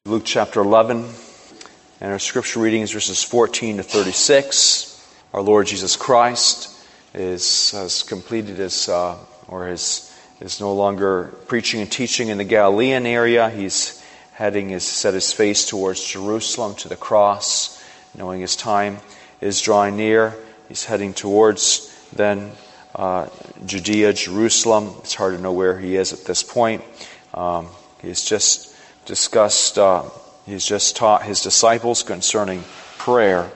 Luke chapter 11, and our scripture reading is verses 14 to 36. Our Lord Jesus Christ has completed is no longer preaching and teaching in the Galilean area. He's set his face towards Jerusalem, to the cross, knowing his time is drawing near. He's heading towards then Judea, Jerusalem. It's hard to know where he is at this point. He's just taught his disciples concerning prayer,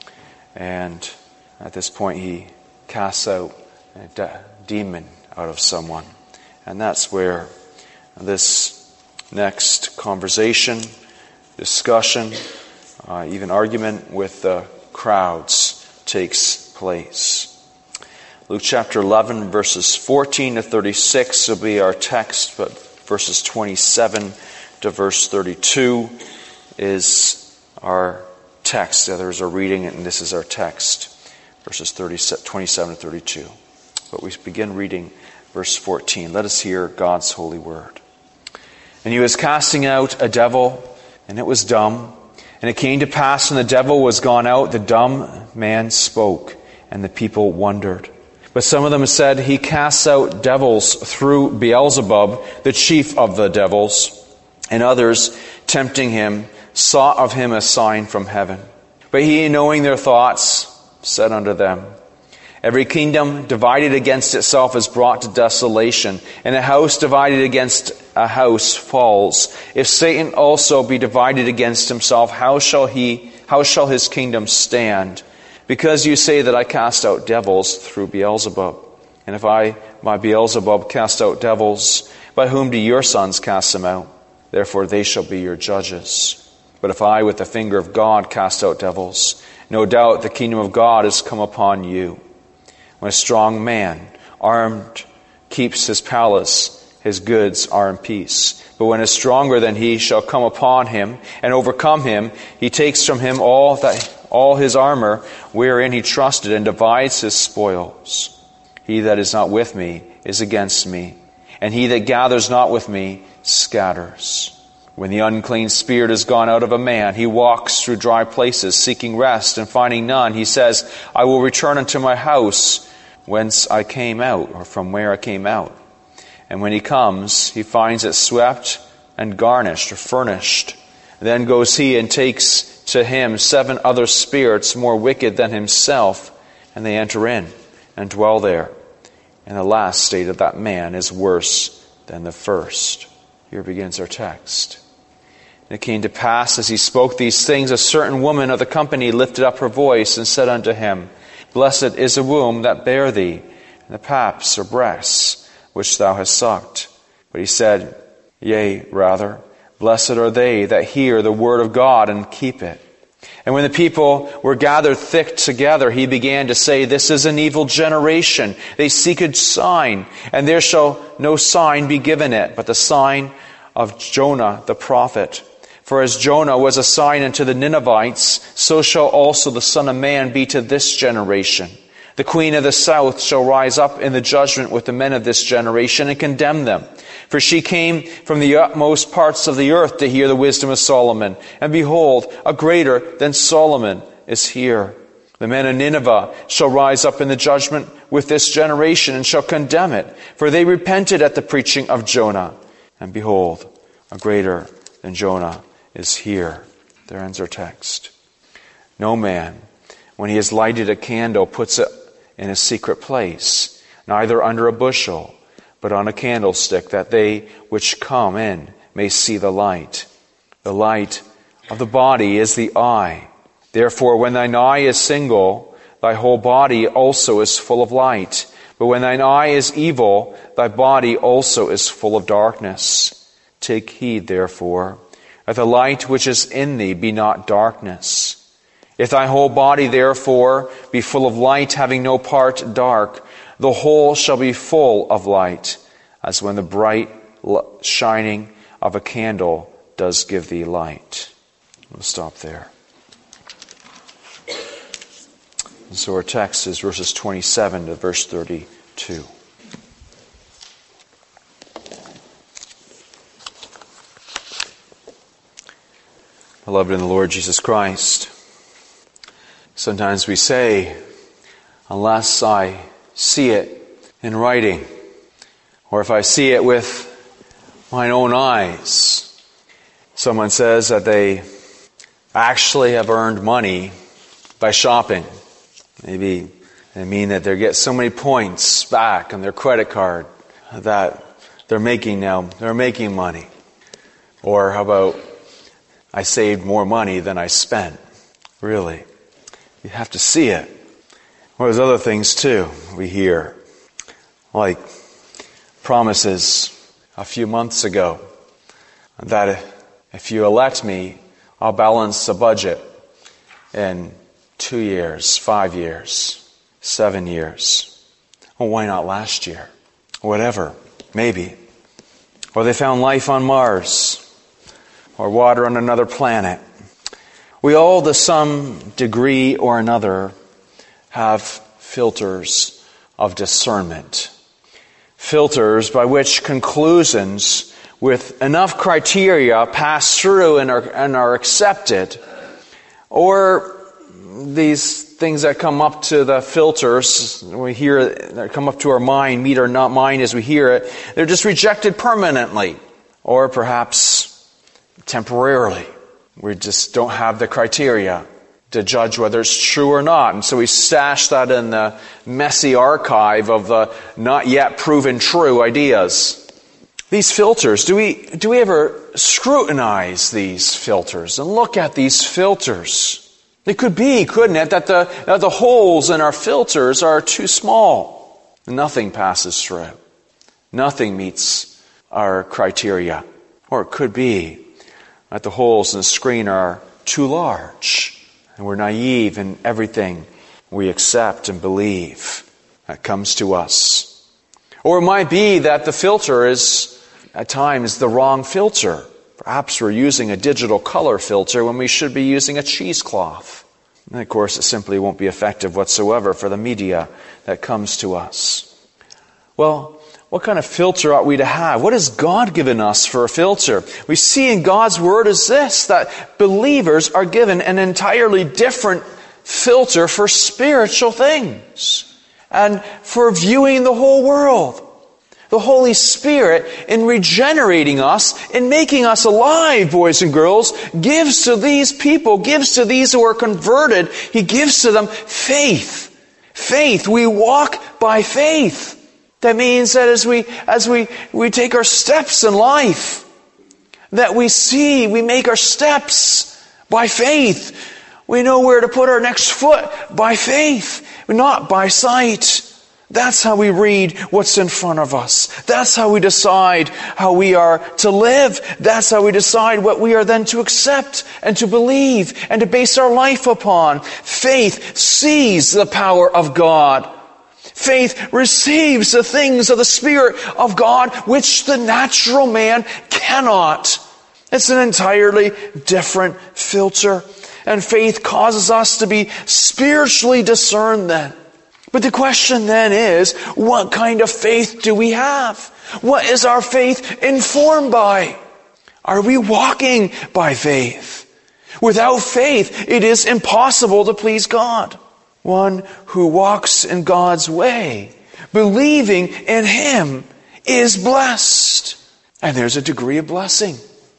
and at this point he casts out a demon out of someone. And that's where this next conversation, discussion, even argument with the crowds takes place. Luke chapter 11, verses 14 to 36 will be our text, but verses 27 to verse 32 is our text. The others are reading it, and this is our text, verses 27 to 32. But we begin reading verse 14. Let us hear God's holy word. And he was casting out a devil, and it was dumb. And it came to pass, when the devil was gone out, the dumb man spoke, and the people wondered. But some of them said, he casts out devils through Beelzebub, the chief of the devils. And others, tempting him, sought of him a sign from heaven. But he, knowing their thoughts, said unto them, every kingdom divided against itself is brought to desolation, and a house divided against a house falls. If Satan also be divided against himself, how shall his kingdom stand? Because you say that I cast out devils through Beelzebub. And if I, by Beelzebub, cast out devils, by whom do your sons cast them out? Therefore they shall be your judges. But if I, with the finger of God, cast out devils, no doubt the kingdom of God is come upon you. When a strong man, armed, keeps his palace, his goods are in peace. But when a stronger than he shall come upon him and overcome him, he takes from him all his armor wherein he trusted, and divides his spoils. He that is not with me is against me, and he that gathers not with me scatters. When the unclean spirit is gone out of a man, he walks through dry places, seeking rest, and finding none, he says, I will return unto my house whence I came out, or from where I came out. And when he comes, he finds it swept and garnished, or furnished. Then goes he and takes to him 7 other spirits more wicked than himself, and they enter in and dwell there. And the last state of that man is worse than the first. Here begins our text. And it came to pass, as he spoke these things, a certain woman of the company lifted up her voice and said unto him, Blessed is the womb that bare thee, and the paps or breasts which thou hast sucked. But he said, Yea, rather, blessed are they that hear the word of God and keep it. And when the people were gathered thick together, he began to say, This is an evil generation. They seek a sign, and there shall no sign be given it, but the sign of Jonah the prophet. For as Jonah was a sign unto the Ninevites, so shall also the Son of Man be to this generation. The queen of the south shall rise up in the judgment with the men of this generation and condemn them. For she came from the utmost parts of the earth to hear the wisdom of Solomon. And behold, a greater than Solomon is here. The men of Nineveh shall rise up in the judgment with this generation and shall condemn it. For they repented at the preaching of Jonah. And behold, a greater than Jonah is here. There ends our text. No man, when he has lighted a candle, puts it in a secret place, neither under a bushel, but on a candlestick, that they which come in may see the light. The light of the body is the eye. Therefore, when thine eye is single, thy whole body also is full of light. But when thine eye is evil, thy body also is full of darkness. Take heed, therefore, that the light which is in thee be not darkness. If thy whole body, therefore, be full of light, having no part dark, the whole shall be full of light, as when the bright shining of a candle does give thee light. We'll stop there. And so our text is verses 27 to verse 32. Beloved in the Lord Jesus Christ, sometimes we say, unless I see it in writing, or if I see it with mine own eyes. Someone says that they actually have earned money by shopping. Maybe they mean that they get so many points back on their credit card that they're making money. Or how about, I saved more money than I spent. Really, you have to see it. Or there's other things too we hear, like promises a few months ago that if you elect me, I'll balance the budget in 2 years, 5 years, 7 years. Well, why not last year? Whatever, maybe. Or they found life on Mars, or water on another planet. We all, to some degree or another, have filters of discernment. Filters by which conclusions with enough criteria pass through and are accepted. Or these things that come up to the filters, we hear that come up to our mind, meet our not mind as we hear it, they're just rejected permanently. Or perhaps temporarily. We just don't have the criteria to judge whether it's true or not. And so we stash that in the messy archive of the not yet proven true ideas. These filters, do we ever scrutinize these filters and look at these filters? It could be, couldn't it, that the holes in our filters are too small. Nothing passes through. Nothing meets our criteria. Or it could be that the holes in the screen are too large. And we're naive in everything we accept and believe that comes to us. Or it might be that the filter is, at times, the wrong filter. Perhaps we're using a digital color filter when we should be using a cheesecloth. And of course, it simply won't be effective whatsoever for the media that comes to us. Well, what kind of filter ought we to have? What has God given us for a filter? We see in God's Word is this, that believers are given an entirely different filter for spiritual things and for viewing the whole world. The Holy Spirit, in regenerating us, in making us alive, boys and girls, gives to these people, gives to these who are converted, He gives to them faith. Faith. We walk by faith. That means that as we take our steps in life, that we make our steps by faith. We know where to put our next foot by faith, not by sight. That's how we read what's in front of us. That's how we decide how we are to live. That's how we decide what we are then to accept and to believe and to base our life upon. Faith sees the power of God. Faith receives the things of the Spirit of God which the natural man cannot. It's an entirely different filter. And faith causes us to be spiritually discerned then. But the question then is, what kind of faith do we have? What is our faith informed by? Are we walking by faith? Without faith, it is impossible to please God. One who walks in God's way, believing in Him, is blessed. And there's a degree of blessing.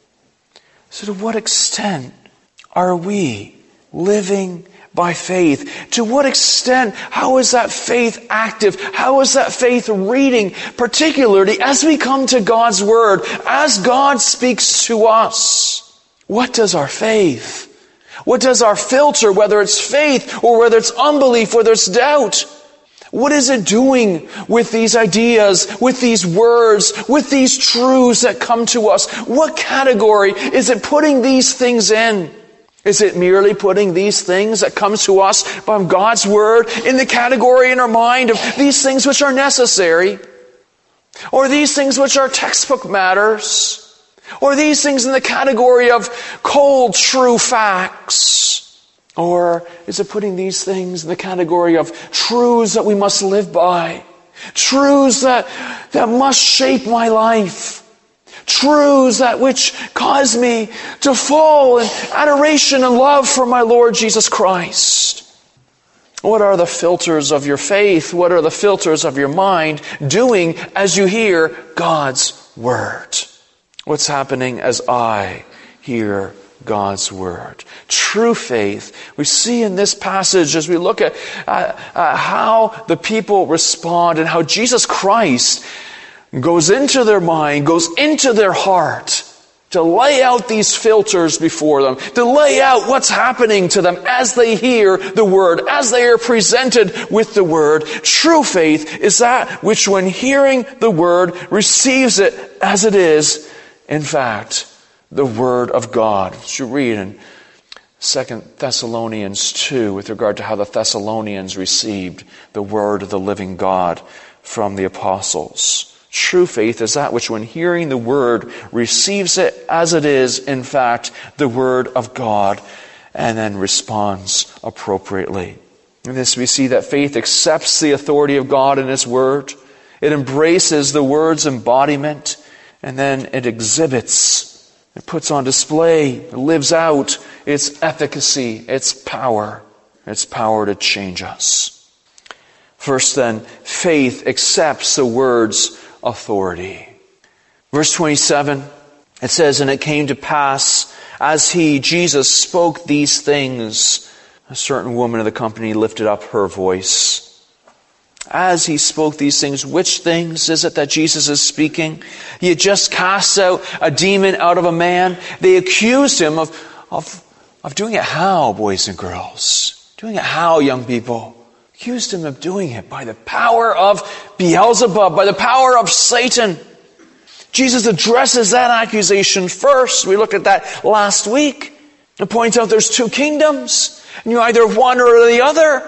So to what extent are we living by faith? To what extent, how is that faith active? How is that faith reading? Particularly as we come to God's Word, as God speaks to us. What does our faith? What does our filter, whether it's faith or whether it's unbelief, whether it's doubt, what is it doing with these ideas, with these words, with these truths that come to us? What category is it putting these things in? Is it merely putting these things that come to us from God's Word in the category in our mind of these things which are necessary? Or these things which are textbook matters? Or these things in the category of cold, true facts? Or is it putting these things in the category of truths that we must live by? Truths that must shape my life? truths that which cause me to fall in adoration and love for my Lord Jesus Christ. What are the filters of your faith? What are the filters of your mind doing as you hear God's Word? What's happening as I hear God's Word? True faith. We see in this passage as we look at how the people respond and how Jesus Christ goes into their mind, goes into their heart to lay out these filters before them, to lay out what's happening to them as they hear the Word, as they are presented with the Word. True faith is that which, when hearing the Word, receives it as it is, in fact, the Word of God. As you read in 2 Thessalonians 2 with regard to how the Thessalonians received the Word of the living God from the apostles. True faith is that which, when hearing the Word, receives it as it is, in fact, the Word of God, and then responds appropriately. In this we see that faith accepts the authority of God in His Word. It embraces the Word's embodiment, and then it exhibits, it puts on display, it lives out its efficacy, its power to change us. First then, faith accepts the Word's authority. Verse 27, it says, "And it came to pass, as he," Jesus, "spoke these things, a certain woman of the company lifted up her voice." As he spoke these things, which things is it that Jesus is speaking? He had just cast out a demon out of a man. They accused him of doing it how, boys and girls? Doing it how, young people? Accused him of doing it by the power of Beelzebub, by the power of Satan. Jesus addresses that accusation first. We looked at that last week. And points out there's two kingdoms, and you're either one or the other.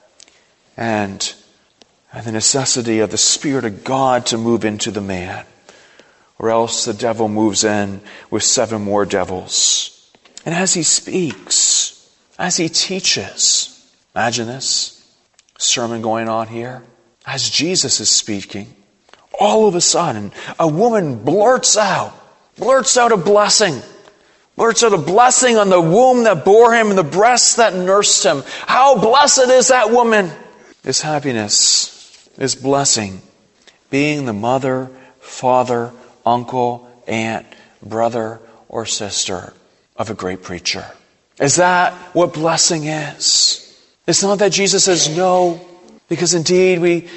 And the necessity of the Spirit of God to move into the man, or else the devil moves in with 7 more devils. And as he speaks, as he teaches, imagine this sermon going on here, as Jesus is speaking, all of a sudden, a woman blurts out a blessing. Blurts out a blessing on the womb that bore him and the breasts that nursed him. How blessed is that woman! His happiness, his blessing, being the mother, father, uncle, aunt, brother, or sister of a great preacher. Is that what blessing is? It's not that Jesus says no, because indeed we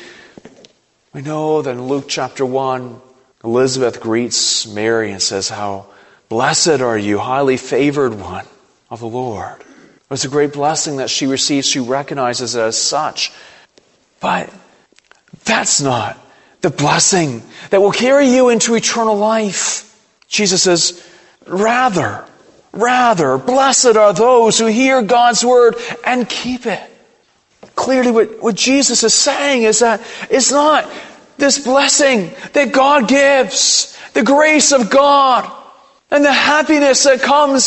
know that in Luke chapter 1, Elizabeth greets Mary and says, "How blessed are you, highly favored one of the Lord." It's a great blessing that she receives. She recognizes it as such. But that's not the blessing that will carry you into eternal life. Jesus says, rather, blessed are those who hear God's Word and keep it. Clearly what Jesus is saying is that it's not this blessing that God gives, the grace of God, and the happiness that comes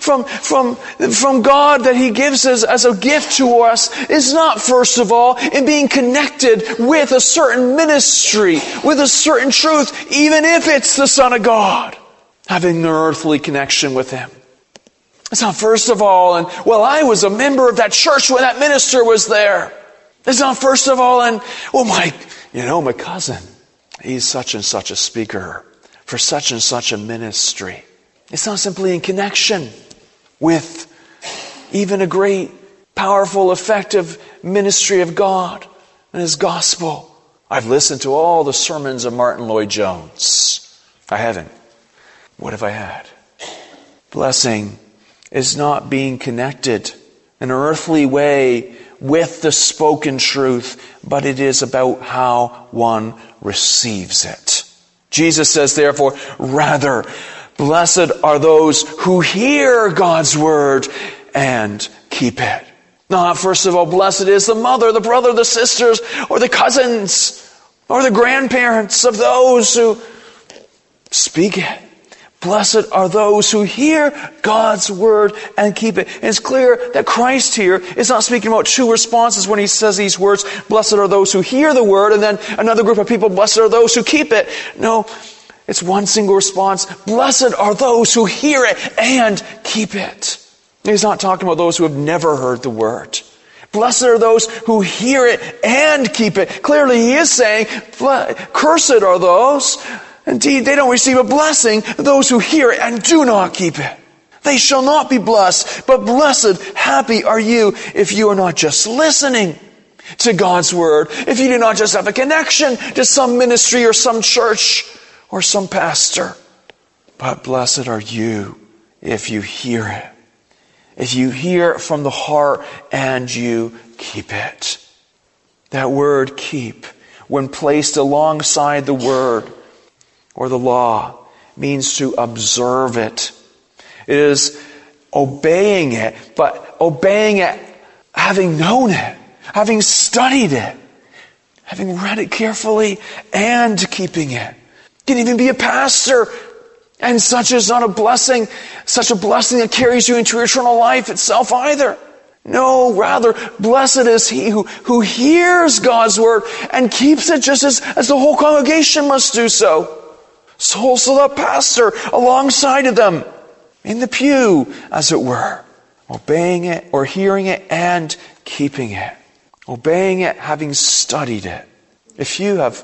from God that He gives us as a gift to us, is not, first of all, in being connected with a certain ministry, with a certain truth, even if it's the Son of God, having an earthly connection with Him. It's not, first of all, and, well, I was a member of that church when that minister was there. It's not, first of all, and, well, my cousin, he's such and such a speaker for such and such a ministry. It's not simply in connection with even a great, powerful, effective ministry of God and His gospel. I've listened to all the sermons of Martin Lloyd-Jones. I haven't. What if I had? Blessing is not being connected in an earthly way with the spoken truth, but it is about how one receives it. Jesus says, therefore, rather, blessed are those who hear God's Word and keep it. Not, first of all, blessed is the mother, the brother, the sisters, or the cousins, or the grandparents of those who speak it. Blessed are those who hear God's Word and keep it. And it's clear that Christ here is not speaking about two responses when He says these words. Blessed are those who hear the Word, and then another group of people, blessed are those who keep it. No, It's one single response. Blessed are those who hear it and keep it. He's not talking about those who have never heard the word. Blessed are those who hear it and keep it. Clearly he is saying, cursed are those. Indeed, they don't receive a blessing, those who hear it and do not keep it. They shall not be blessed, but blessed, happy are you if you are not just listening to God's word, if you do not just have a connection to some ministry or some church or some pastor, but blessed are you if you hear it. If you hear it from the heart and you keep it. That word keep, when placed alongside the word or the law, means to observe it. It is obeying it, but obeying it having known it, having studied it, having read it carefully and keeping it. You can even be a pastor, and such is not a blessing, such a blessing that carries you into eternal life itself either. No, rather, blessed is he who hears God's word and keeps it just as the whole congregation must do so. So also the pastor alongside of them, in the pew, as it were, obeying it or hearing it and keeping it. Obeying it, having studied it. If you have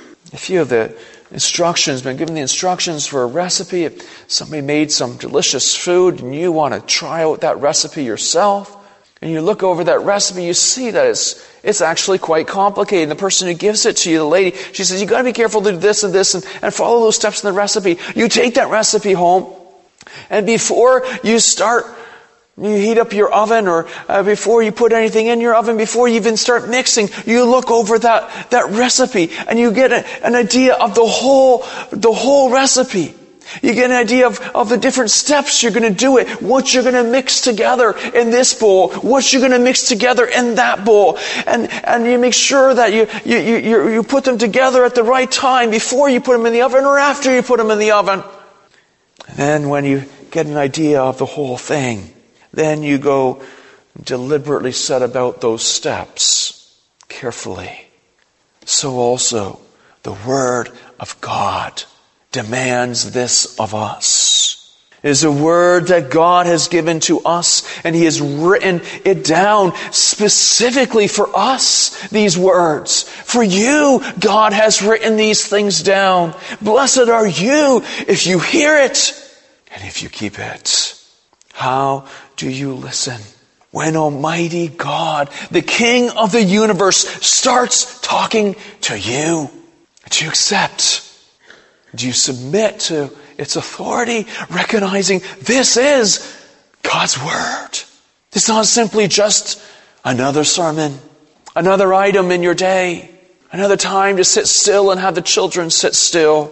the instructions, been given the instructions for a recipe, if somebody made some delicious food and you want to try out that recipe yourself, and you look over that recipe, you see that it's actually quite complicated. The person who gives it to you, the lady, she says, you got to be careful to do this and this and follow those steps in the recipe. You take that recipe home, and before you start, you heat up your oven, or before you put anything in your oven, before you even start mixing, you look over that recipe and you get an idea of the whole recipe. You get an idea of the different steps you're going to do it, what you're going to mix together in this bowl, what you're going to mix together in that bowl, and you make sure that you put them together at the right time before you put them in the oven or after you put them in the oven. And then when you get an idea of the whole thing, then you go deliberately set about those steps carefully. So also the Word of God demands this of us. It is a word that God has given to us, and He has written it down specifically for us, these words. For you, God has written these things down. Blessed are you if you hear it and if you keep it. How do you listen when Almighty God, the King of the universe, starts talking to you? Do you accept? Do you submit to its authority, recognizing this is God's Word? It's not simply just another sermon, another item in your day, another time to sit still and have the children sit still.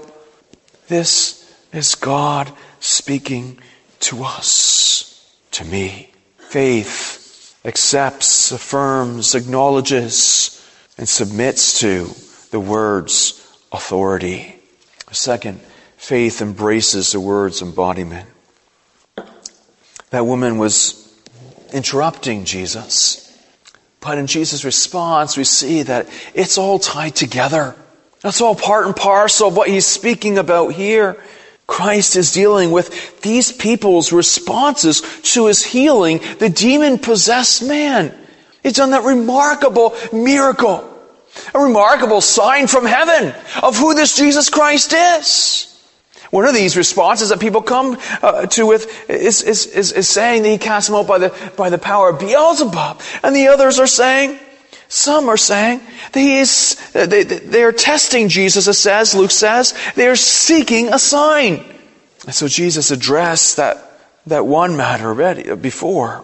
This is God speaking to us, to me. Faith accepts, affirms, acknowledges, and submits to the Word's authority. Second, faith embraces the Word's embodiment. That woman was interrupting Jesus. But in Jesus' response, we see that it's all tied together. That's all part and parcel of what He's speaking about here. Christ is dealing with these people's responses to His healing the demon-possessed man. He's done that remarkable miracle. A remarkable sign from heaven of who this Jesus Christ is. One of these responses that people come to with is saying that He casts them out by the power of Beelzebub. And the others are saying, some are saying, that they are testing Jesus, it says, Luke says. They are seeking a sign. And so Jesus addressed that one matter already before.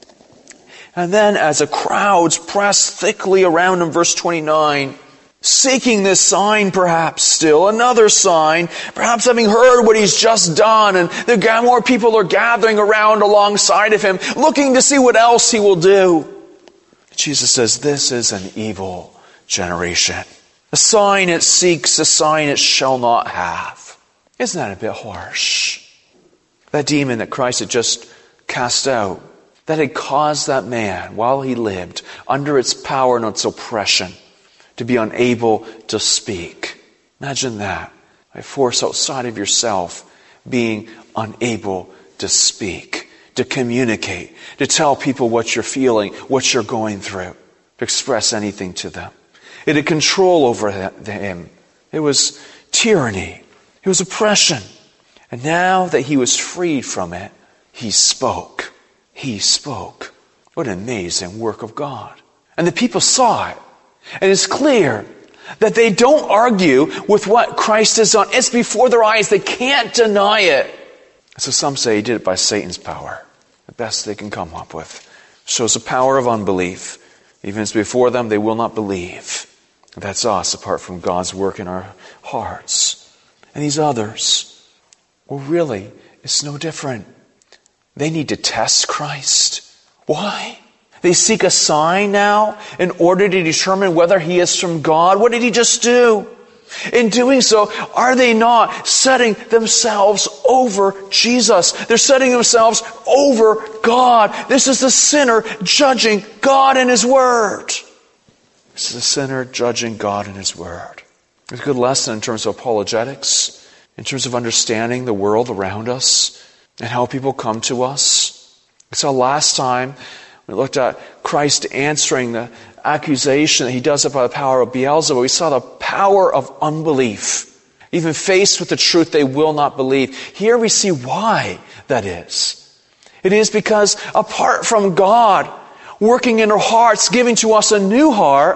And then as the crowds press thickly around him, verse 29, seeking this sign perhaps still, another sign, perhaps having heard what He's just done, and more people are gathering around alongside of Him, looking to see what else He will do. Jesus says, this is an evil generation. A sign it seeks, a sign it shall not have. Isn't that a bit harsh? That demon that Christ had just cast out, that had caused that man, while he lived, under its power and its oppression, to be unable to speak. Imagine that. a force outside of yourself being unable to speak, to communicate, to tell people what you're feeling, what you're going through, to express anything to them. It had control over him. It was tyranny. It was oppression. And now that he was freed from it, he spoke. He spoke. What an amazing work of God. And the people saw it. And it's clear that they don't argue with what Christ has done. It's before their eyes. They can't deny it. So some say he did it by Satan's power. The best they can come up with. Shows the power of unbelief. Even as before them, they will not believe. That's us, apart from God's work in our hearts. And these others, well, really, it's no different. They need to test Christ. Why? They seek a sign now in order to determine whether he is from God. What did he just do? In doing so, are they not setting themselves over Jesus? They're setting themselves over God. This is the sinner judging God and his word. This is the sinner judging God and his word. It's a good lesson in terms of apologetics, in terms of understanding the world around us and how people come to us. We saw last time we looked at Christ answering the accusation that he does it by the power of Beelzebub. We saw the power of unbelief. Even faced with the truth, they will not believe. Here we see why that is. It is because apart from God working in our hearts, giving to us a new heart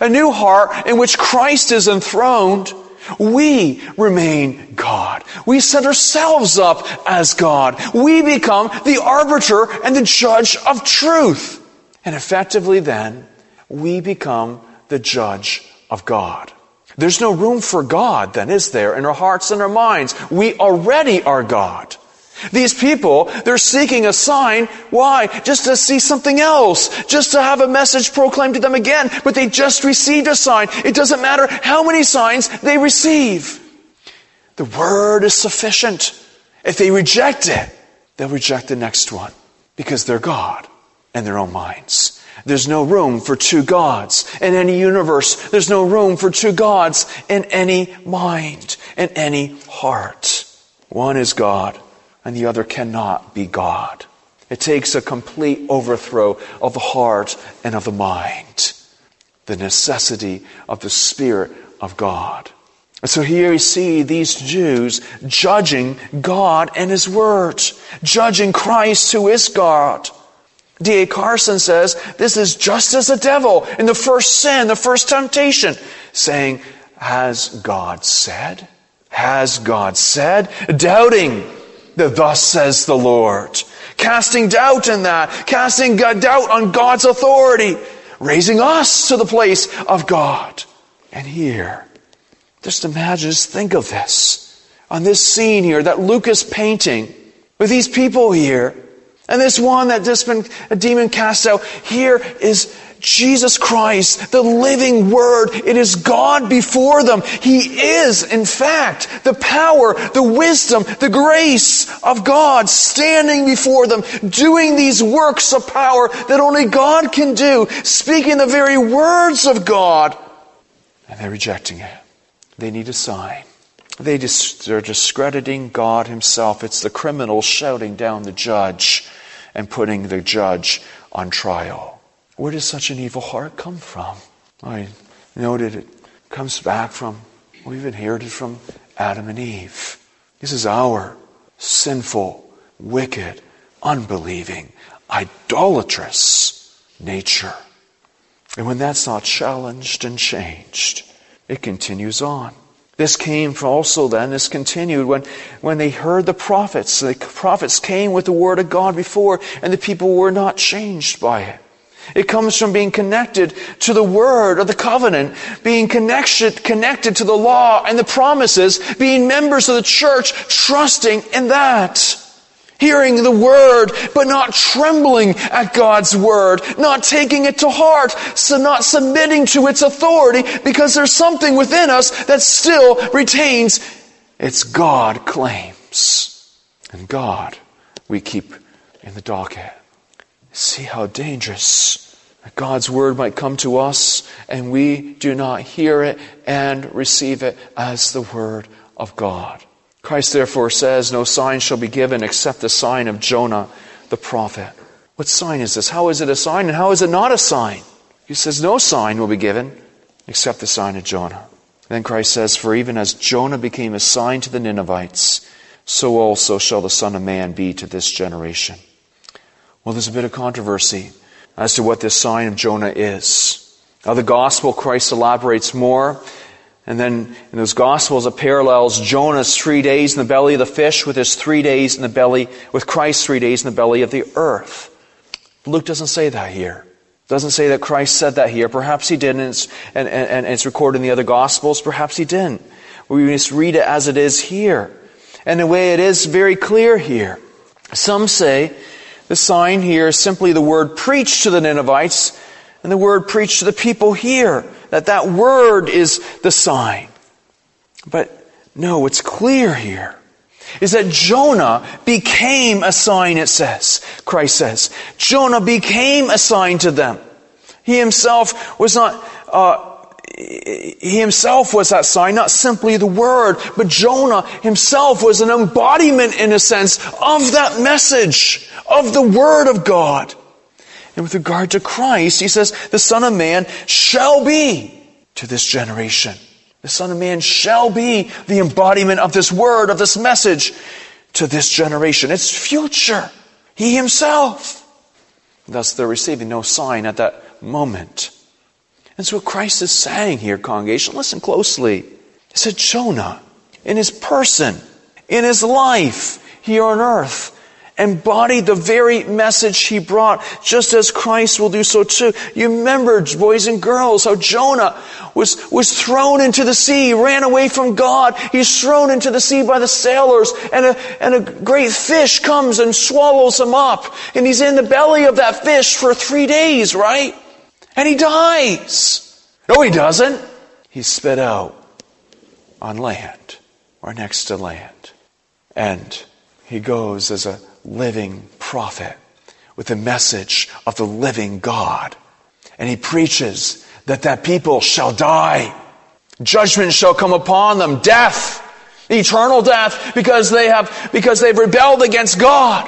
in which Christ is enthroned, we remain God. We set ourselves up as God. We become the arbiter and the judge of truth. And effectively then, we become the judge of God. There's no room for God then, is there, in our hearts and our minds? We already are God. These people, they're seeking a sign. Why? Just to see something else. Just to have a message proclaimed to them again. But they just received a sign. It doesn't matter how many signs they receive. The word is sufficient. If they reject it, they'll reject the next one. Because they're God in their own minds. There's no room for two gods in any universe. There's no room for two gods in any mind, in any heart. One is God, and the other cannot be God. It takes a complete overthrow of the heart and of the mind. The necessity of the Spirit of God. And so here you see these Jews judging God and his word. Judging Christ who is God. D.A. Carson says, this is just as the devil in the first sin, the first temptation, saying, has God said? Has God said? Doubting that thus says the Lord. Casting doubt in that. Casting doubt on God's authority. Raising us to the place of God. And here, just imagine, just think of this. On this scene here that Luke is painting with these people here. And this one that just been a demon cast out. Here is Jesus Christ, the living Word. It is God before them. He is, in fact, the power, the wisdom, the grace of God standing before them, doing these works of power that only God can do, speaking the very words of God. And they're rejecting it. They need a sign. They're discrediting God himself. It's the criminal shouting down the judge and putting the judge on trial. Where does such an evil heart come from? I noted it comes back from, we've inherited from Adam and Eve. This is our sinful, wicked, unbelieving, idolatrous nature. And when that's not challenged and changed, it continues on. This came from also then, this continued when they heard the prophets. The prophets came with the word of God before, and the people were not changed by it. It comes from being connected to the word of the covenant, being connected to the law and the promises, being members of the church, trusting in that. Hearing the word, but not trembling at God's word, not taking it to heart, so not submitting to its authority, because there's something within us that still retains its God claims. And God, we keep in the docket. See how dangerous God's word might come to us, and we do not hear it and receive it as the word of God. Christ therefore says, no sign shall be given except the sign of Jonah the prophet. What sign is this? How is it a sign and how is it not a sign? He says no sign will be given except the sign of Jonah. Then Christ says, for even as Jonah became a sign to the Ninevites, so also shall the Son of Man be to this generation. Well, there's a bit of controversy as to what this sign of Jonah is. Now, the gospel, Christ elaborates more. And then in those Gospels, it parallels Jonah's 3 days in the belly of the fish with his 3 days in the belly, with Christ's 3 days in the belly of the earth. Luke doesn't say that here. Doesn't say that Christ said that here. Perhaps he didn't, and it's recorded in the other Gospels. Perhaps he didn't. We just read it as it is here. And the way it is very clear here. Some say the sign here is simply the word preached to the Ninevites and the word preached to the people here. That word is the sign. But no, what's clear here is that Jonah became a sign, it says. Christ says. Jonah became a sign to them. He himself was that sign, not simply the word, but Jonah himself was an embodiment, in a sense, of that message, of the word of God. And with regard to Christ, he says, the Son of Man shall be to this generation. The Son of Man shall be the embodiment of this word, of this message to this generation. It's future. He himself. Thus, they're receiving no sign at that moment. And so what Christ is saying here, congregation, listen closely. He said Jonah, in his person, in his life here on earth, embodied the very message he brought, just as Christ will do so too. You remember, boys and girls, how Jonah was thrown into the sea, ran away from God. He's thrown into the sea by the sailors, and a great fish comes and swallows him up. And he's in the belly of that fish for 3 days, right? And he dies. No, he doesn't. He's spit out on land, or next to land. And he goes as a living prophet with the message of the living God. And he preaches that people shall die. Judgment shall come upon them. Death. Eternal death because they've rebelled against God.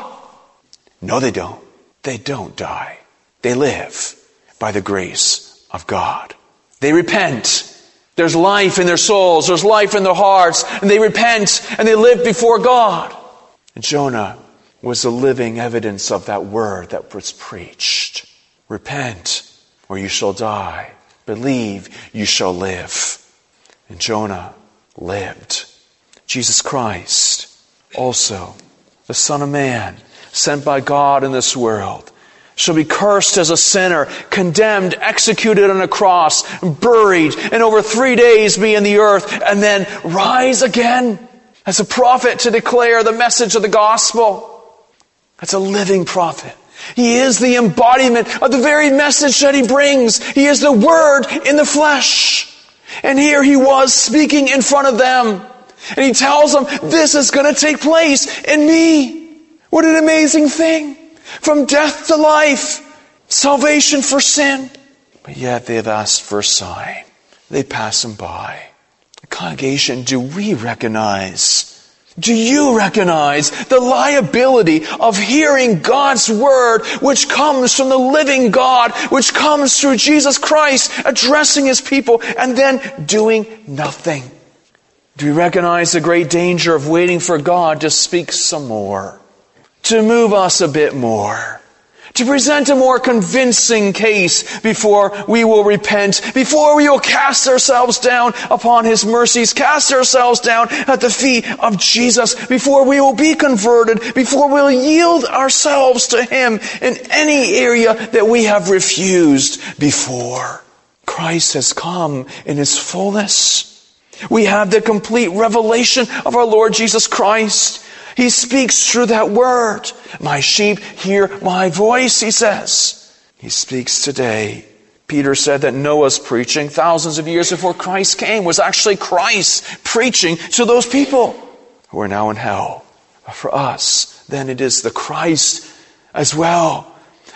No, they don't. They don't die. They live by the grace of God. They repent. There's life in their souls. There's life in their hearts. And they repent and they live before God. And Jonah was the living evidence of that word that was preached. Repent, or you shall die. Believe, you shall live. And Jonah lived. Jesus Christ, also, the Son of Man, sent by God in this world, shall be cursed as a sinner, condemned, executed on a cross, buried, and over 3 days be in the earth, and then rise again as a prophet to declare the message of the gospel. That's a living prophet. He is the embodiment of the very message that he brings. He is the Word in the flesh. And here he was speaking in front of them. And he tells them, this is going to take place in me. What an amazing thing. From death to life. Salvation for sin. But yet they have asked for a sign. They pass him by. Congregation, do we recognize? Do you recognize the liability of hearing God's word, which comes from the living God, which comes through Jesus Christ, addressing his people, and then doing nothing? Do we recognize the great danger of waiting for God to speak some more, to move us a bit more, to present a more convincing case before we will repent, before we will cast ourselves down upon his mercies, cast ourselves down at the feet of Jesus, before we will be converted, before we'll yield ourselves to him in any area that we have refused before. Christ has come in his fullness. We have the complete revelation of our Lord Jesus Christ. He speaks through that word. My sheep hear my voice, he says. He speaks today. Peter said that Noah's preaching thousands of years before Christ came was actually Christ preaching to those people who are now in hell. But for us, then it is the Christ as well.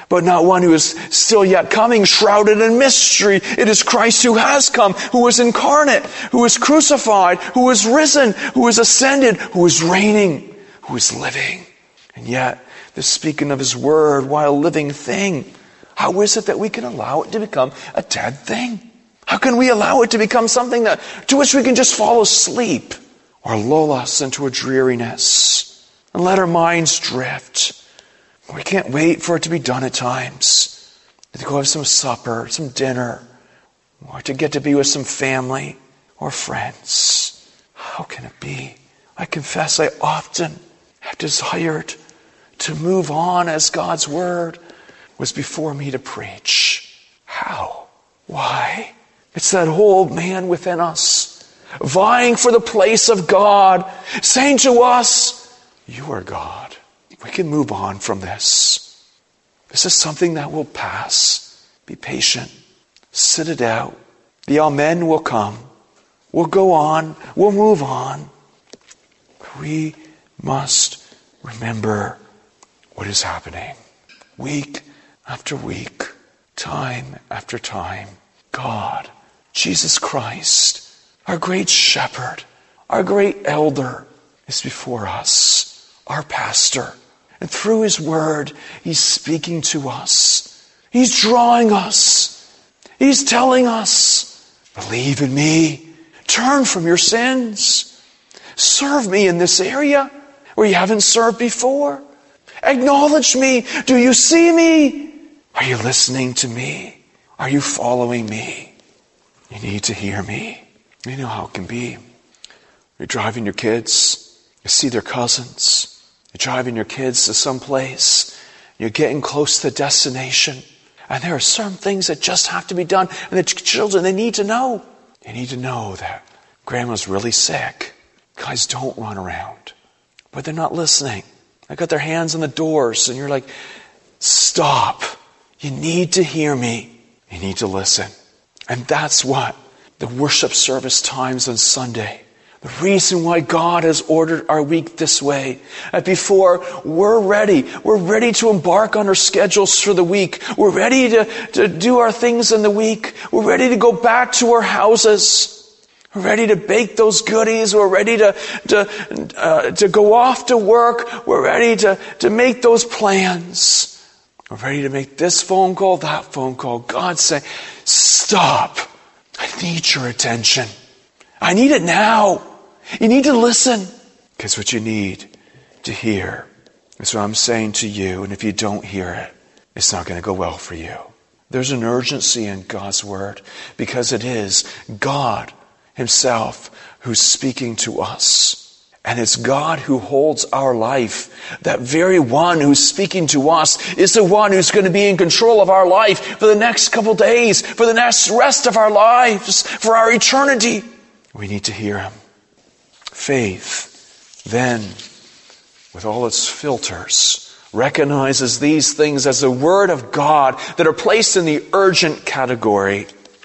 but not one who is still yet coming, shrouded in mystery. It is Christ who has come, who is incarnate, who is crucified, who is risen, who is ascended, who is reigning, who is living. And yet, the speaking of his word while a living thing, how is it that we can allow it to become a dead thing? How can we allow it to become something to which we can just fall asleep or lull us into a dreariness and let our minds drift? We can't wait for it to be done at times. To go have some supper, some dinner, or to get to be with some family or friends. How can it be? I confess I often have desired to move on as God's word was before me to preach. How? Why? It's that old man within us, vying for the place of God, saying to us, you are God. We can move on from this. This is something that will pass. Be patient. Sit it out. The amen will come. We'll go on. We'll move on. We must remember what is happening. Week after week, time after time, God, Jesus Christ, our great shepherd, our great elder, is before us, our pastor. And through his word, he's speaking to us. He's drawing us. He's telling us, believe in me. Turn from your sins. Serve me in this area where you haven't served before. Acknowledge me. Do you see me? Are you listening to me? Are you following me? You need to hear me. You know how it can be. You're driving your kids. You see their cousins. You're driving your kids to some place. You're getting close to the destination. And there are certain things that just have to be done. And the children, they need to know. They need to know that grandma's really sick. Guys don't run around. But they're not listening. They got their hands on the doors. And you're like, stop. You need to hear me. You need to listen. And that's what the worship service times on Sunday, the reason why God has ordered our week this way. That before we're ready to embark on our schedules for the week. We're ready to do our things in the week. We're ready to go back to our houses. We're ready to bake those goodies. We're ready to go off to work. We're ready to make those plans. We're ready to make this phone call, that phone call. God's saying, stop. I need your attention. I need it now. You need to listen. Because what you need to hear is what I'm saying to you. And if you don't hear it, it's not going to go well for you. There's an urgency in God's word because it is God himself who's speaking to us. And it's God who holds our life. That very one who's speaking to us is the one who's going to be in control of our life for the next couple days, for the next rest of our lives, for our eternity. We need to hear him. Faith, then, with all its filters, recognizes these things as the Word of God that are placed in the urgent category.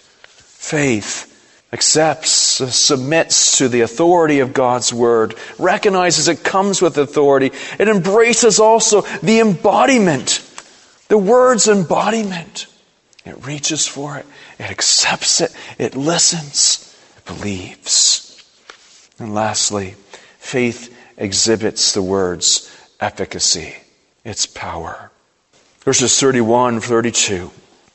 Faith accepts, submits to the authority of God's Word, recognizes it comes with authority. It embraces also the embodiment, the Word's embodiment. It reaches for it. It accepts it. It listens. It believes. And lastly, faith exhibits the Word's efficacy, its power. Verses 31, 32.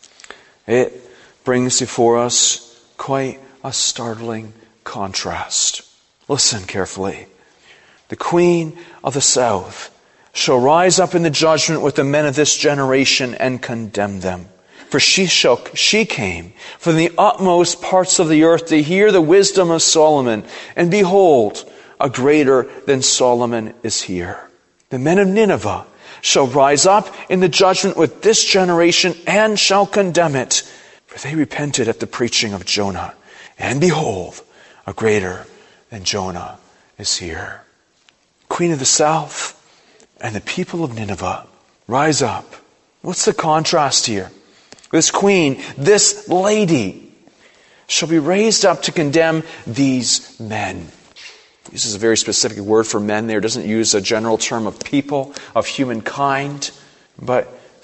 It brings before us quite a startling contrast. Listen carefully. The queen of the south shall rise up in the judgment with the men of this generation and condemn them. For she came from the utmost parts of the earth to hear the wisdom of Solomon. And behold, a greater than Solomon is here. The men of Nineveh shall rise up in the judgment with this generation and shall condemn it. For they repented at the preaching of Jonah. And behold, a greater than Jonah is here. Queen of the south and the people of Nineveh rise up. What's the contrast here? This queen, this lady, shall be raised up to condemn these men. This is a very specific word for men there. It doesn't use a general term of people, of humankind, but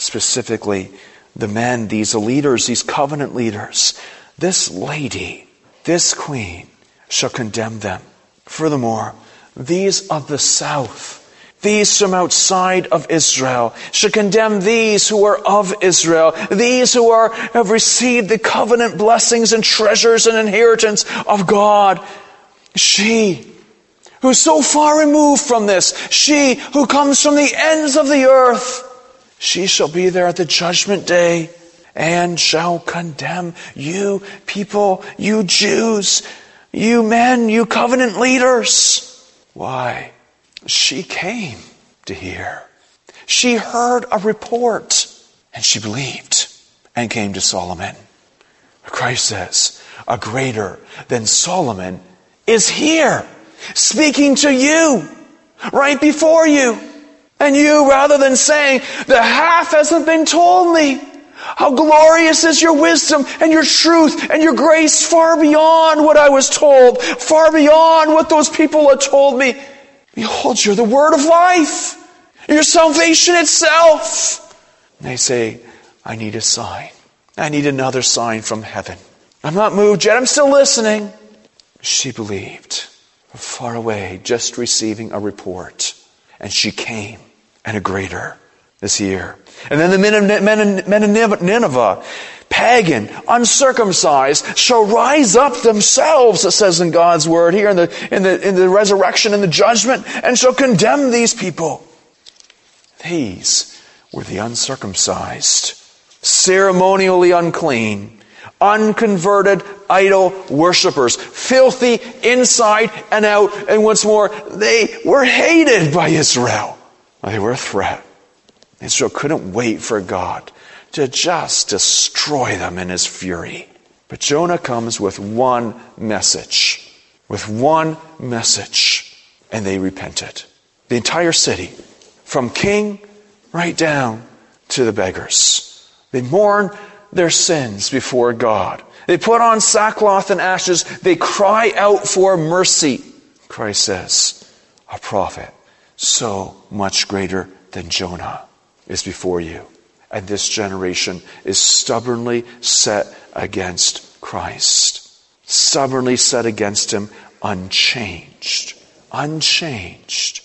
specifically the men, these leaders, these covenant leaders, this lady, this queen, shall condemn them. Furthermore, these of the south, these from outside of Israel, shall condemn these who are of Israel, these who have received the covenant blessings and treasures and inheritance of God. She who's so far removed from this, she who comes from the ends of the earth, she shall be there at the judgment day and shall condemn you people, you Jews, you men, you covenant leaders. Why? She came to hear. She heard a report and she believed and came to Solomon. Christ says, a greater than Solomon is here, speaking to you, right before you. And you, rather than saying, the half hasn't been told me, how glorious is your wisdom and your truth and your grace far beyond what I was told, far beyond what those people had told me. Behold, you're the word of life. You're salvation itself. And they say, I need a sign. I need another sign from heaven. I'm not moved yet. I'm still listening. She believed. Far away, just receiving a report. And she came, and a greater is here. And then the men of Nineveh, pagan, uncircumcised, shall rise up themselves, it says in God's word here in the resurrection and the judgment, and shall condemn these people. These were the uncircumcised, ceremonially unclean, unconverted idol worshippers, filthy inside and out, and what's more, they were hated by Israel. They were a threat. Israel couldn't wait for God to just destroy them in his fury. But Jonah comes with one message. With one message. And they repented. The entire city, from king right down to the beggars. They mourn their sins before God. They put on sackcloth and ashes. They cry out for mercy. Christ says, a prophet so much greater than Jonah is before you. And this generation is stubbornly set against Christ. Stubbornly set against him, unchanged. Unchanged.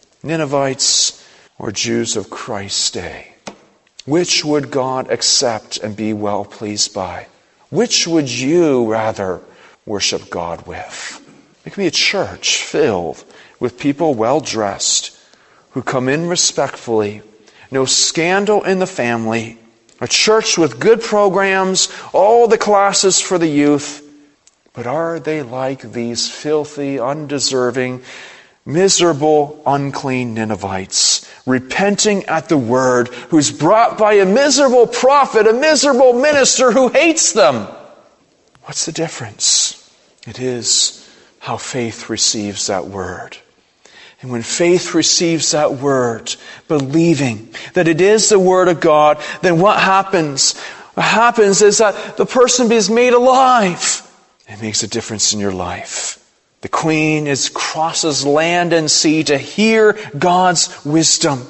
Ninevites were Jews of Christ's day. Which would God accept and be well pleased by? Which would you rather worship God with? It can be a church filled with people well dressed who come in respectfully, no scandal in the family, a church with good programs, all the classes for the youth. But are they like these filthy, undeserving, miserable, unclean Ninevites, repenting at the word, who's brought by a miserable prophet, a miserable minister who hates them? What's the difference? It is how faith receives that word. And when faith receives that word, believing that it is the word of God, then what happens? What happens is that the person is made alive. It makes a difference in your life. The queen crosses land and sea to hear God's wisdom.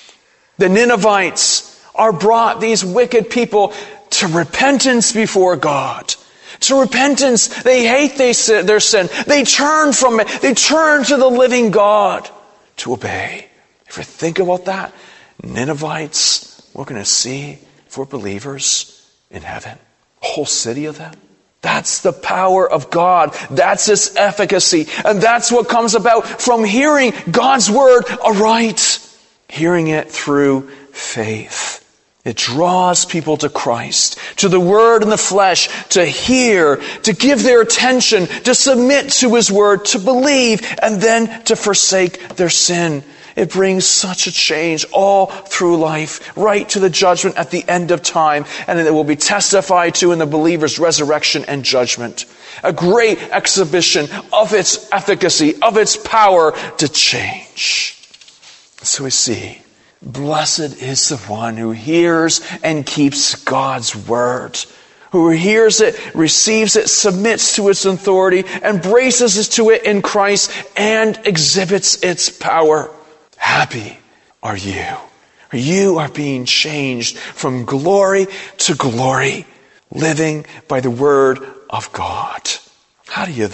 The Ninevites are brought, these wicked people, to repentance before God. To repentance. They hate their sin. They turn from it. They turn to the living God to obey. If you think about that, Ninevites, we're going to see for believers in heaven. A whole city of them. That's the power of God. That's its efficacy. And that's what comes about from hearing God's word aright. Hearing it through faith. It draws people to Christ, to the Word in the flesh, to hear, to give their attention, to submit to His Word, to believe, and then to forsake their sin. It brings such a change all through life, right to the judgment at the end of time, and it will be testified to in the believer's resurrection and judgment. A great exhibition of its efficacy, of its power to change. So we see, blessed is the one who hears and keeps God's word, who hears it, receives it, submits to its authority, embraces to it in Christ, and exhibits its power. Happy are you. You are being changed from glory to glory, living by the word of God. How do we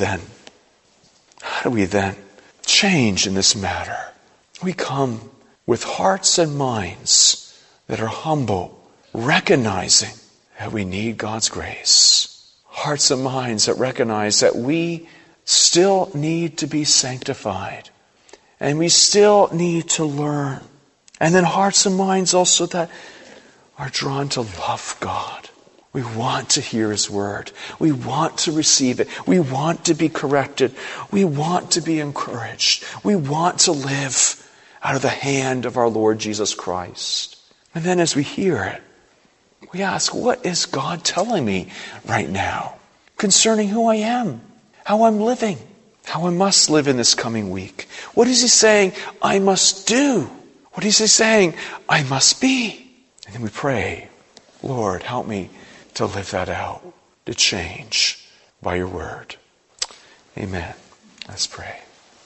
then change in this matter? We come with hearts and minds that are humble, recognizing that we need God's grace. Hearts and minds that recognize that we still need to be sanctified, and we still need to learn. And then hearts and minds also that are drawn to love God. We want to hear His word. We want to receive it. We want to be corrected. We want to be encouraged. We want to live out of the hand of our Lord Jesus Christ. And then as we hear it, we ask, what is God telling me right now concerning who I am, how I'm living, how I must live in this coming week? What is He saying I must do? What is He saying I must be? And then we pray, Lord, help me to live that out, to change by your word. Amen. Let's pray.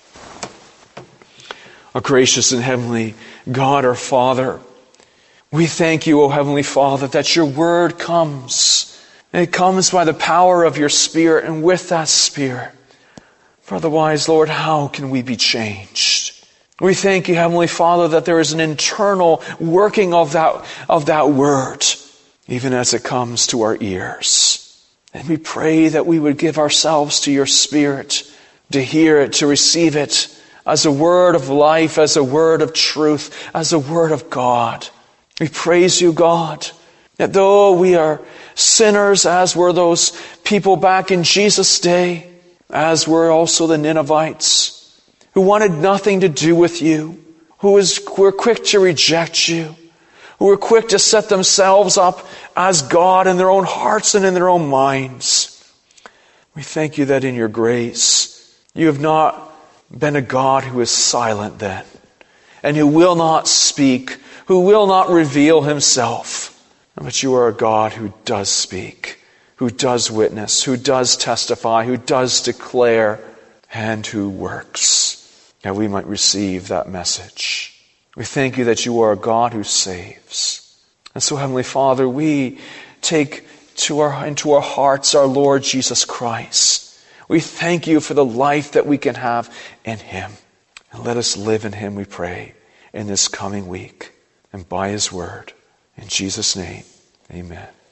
Our gracious and heavenly God, our Father, we thank you, O Heavenly Father, that your word comes. And it comes by the power of your Spirit, and with that Spirit. For otherwise, Lord, how can we be changed? We thank you, Heavenly Father, that there is an internal working of that word, even as it comes to our ears. And we pray that we would give ourselves to your Spirit, to hear it, to receive it as a word of life, as a word of truth, as a word of God. We praise you, God, that though we are sinners, as were those people back in Jesus' day, as were also the Ninevites, who wanted nothing to do with you, who were quick to reject you, who were quick to set themselves up as God in their own hearts and in their own minds. We thank you that in your grace, you have not been a God who is silent then, and who will not speak, who will not reveal himself. But you are a God who does speak, who does witness, who does testify, who does declare, and who works, that we might receive that message. We thank you that you are a God who saves. And so, Heavenly Father, we take into our hearts our Lord Jesus Christ. We thank you for the life that we can have in Him. And let us live in Him, we pray, in this coming week, and by His word. In Jesus' name, amen.